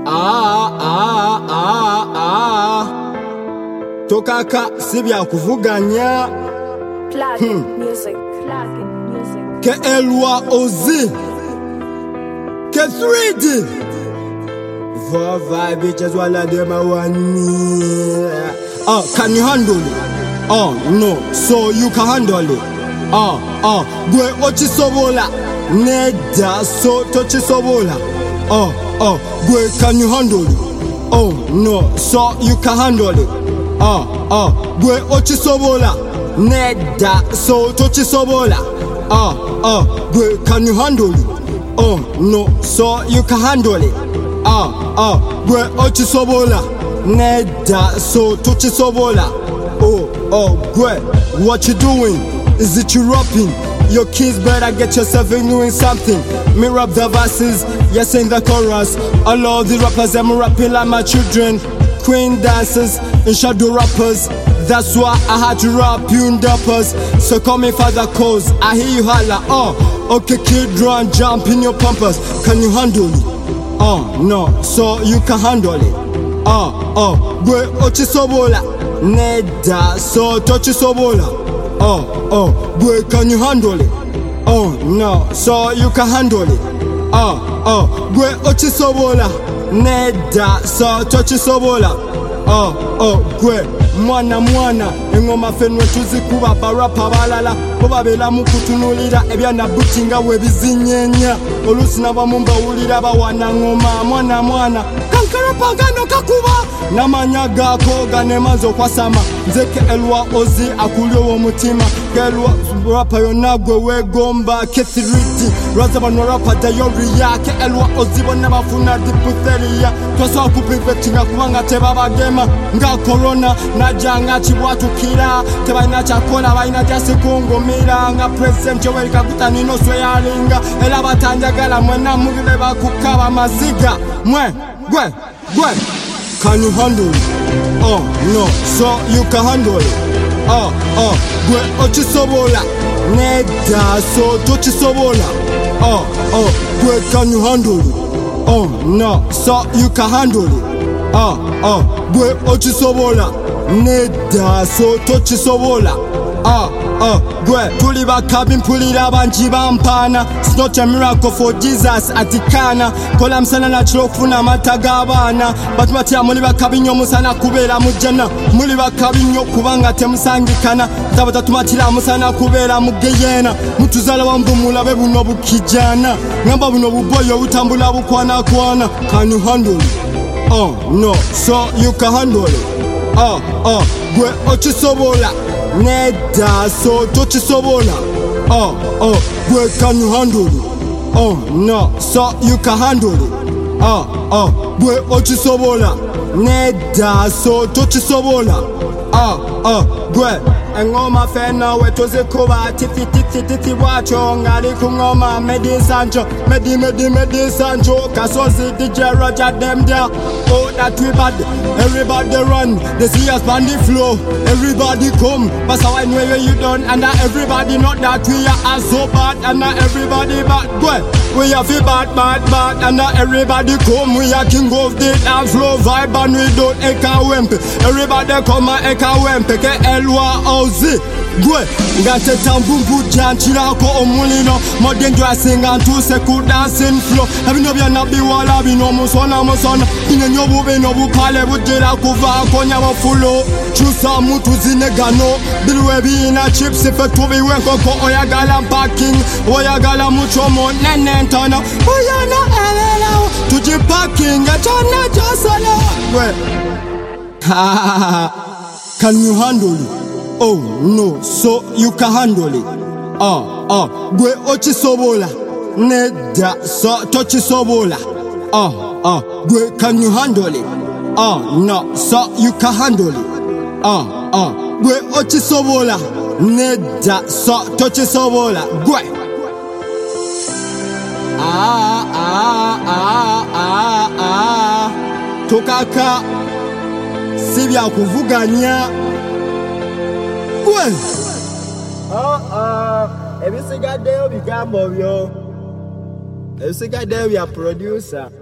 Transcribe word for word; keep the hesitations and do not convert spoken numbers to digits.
Ah, ah, ah, ah. Tokaka sibya kuvuganya. Plug music, plug music. Ke Elwa Ozi. Ke three D. Four, five bitches while them a one. Ah, can you handle it? Oh, no, so you can handle it. Ah, ah, gwe ochi sobola. Neda so tochi sobola. Oh, oh, gwe, can you handle it? Oh, no, so you can handle it. Ah, ah, gwe ochi sobola. Neda so tochi sobola. Ah, ah, gwe, can you handle it? Oh, no, so you can handle it. Ah, ah, gwe ochi sobola. Neda so tochi sobola. Oh, oh, gwe, what you doing? Is it you rapping? Your kids better get yourself in doing something. Me rap the verses, yes in the chorus. All of the rappers, I'm rapping like my children. Queen dancers and shadow rappers. That's why I had to rap you in duppers. So call me for the cause, I hear you holla. Oh, okay kid, run, jump in your pumpers. Can you handle it? Oh, no, so you can handle it. Oh, oh, gwe ochi sobola. Neda so tochi sobola. Oh, oh, boy, can you handle it? Oh, no, so you can handle it. Oh, oh, boy, ochi sobola. Neda so tochi sobola. Oh, oh, boy, mwana mwana. Engoma fenwe tuzikuba barapa balala. Boba bela mukutunulira ebyana butinga webizinyenya. Olusi nabamumba ulira bawana ngoma mwana mwana. Kankara pagano kakuba. Namanya gako ganemazo kwa sama. Nzeke Elwa Ozi akuliowo mutima. Elwa rapa yonagwe we gomba kethiriti. Raza bano rapa dayori yake Elwa Ozi bona bafuna diputheria. Twaso akupifetinga kubanga tebaba gema. Nga corona na janga chibwatu kila. Teba ina chakola ba ina jasi kungo mira. Nga president Yoweri Kaguta nino sweyalinga. Ela batanja gala mwena mugile bakukaba maziga. Mwe, gwe, gwe. Can you handle it? Oh, no, so you can handle it. Oh, oh, gwe ochi sobola. Neda so tochi sobola. Oh, oh, gwe, can you handle it? Oh, no, so you can handle it. Oh, oh, gwe ochi sobola. Neda so tochi sobola. Oh, oh, gwe, tuli bakabi mpulira banji bampana. It's not a miracle for Jesus atikana. Kola msana na chilofuna matagabana. Batu matia muli bakabi nyo musana kubera mujana. Muli bakabi nyo kubanga temusangikana. Tabata tumatila musana kubera mugeyena. Mutuzala wambu mulabe buno bukijana. Ngamba buno buboyo utambula bukwana kwana. Can you handle it? Oh, no, so you can handle it. Oh, oh, gwe ochi sobola. Neda so tochi sobola. Oh, oh, boy, can you handle it? Oh, no, so you can handle it. Oh, oh, boy, ochi sobola. Neda so tochi sobola. Oh, oh, boy, engoma fena wetoze kuba titi titi titi wacho ngali kungoma medi sancho medi medi medi sancho kasozi D J Roger them there. Oh, that we bad, everybody run. They see us on the floor, everybody come. But so I know where you done, and now everybody not that we are so bad, and now everybody bad. Well, we are feel bad, bad, bad, and now everybody come. We are king of the dance floor vibe, and we don't eka wempe. Everybody come and eka wempe. Ke Elwa Ozi. Gwe, ngate tambumbu janchira ko omulino. More dangerous singa ntuse ku dancing flow. Ebino bya nabi wala bino musona musona. Ine nyobu bino bupale bujira kuva konya mafulo. Chusa mutu zinegano. Bilwe bina chips ife tubi wenko ko oyagala parking. Oyagala mucho mo nenentana. Oyana elela. Tuji parking achana jasala. Gwe. Ha ha ha. Can you handle it? Oh, no, so you can handle it. Oh, oh, gwe ochi sobola. Neda so tochi sobola. Oh, oh, gwe, can you handle it? Oh, no, so you can handle it. Oh, oh, gwe ochi sobola. Neda so tochi sobola. Gwe. Ah, ah, ah, ah, ah. Tokaka. Sibya kuvuganya. Gwe. Oh, oh. Every single day we got more, yo. Every single day we are producer.